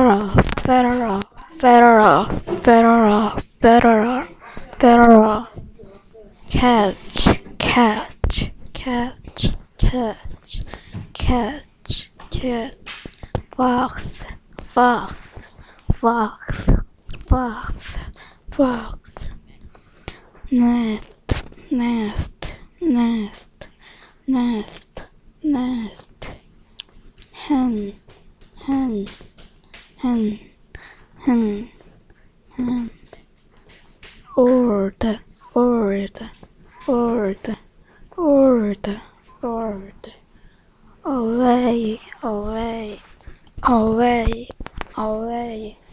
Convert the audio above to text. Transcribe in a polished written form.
federal, federal, federal, federal, federal, catch, catch, catch, catch, catch, catch, fox, fox, fox, fox, fox, nest, nest, nest, nest, nest, hen, hen, hen, hen, hen, ord, ord, ord, ord, ord, away, away, away, away,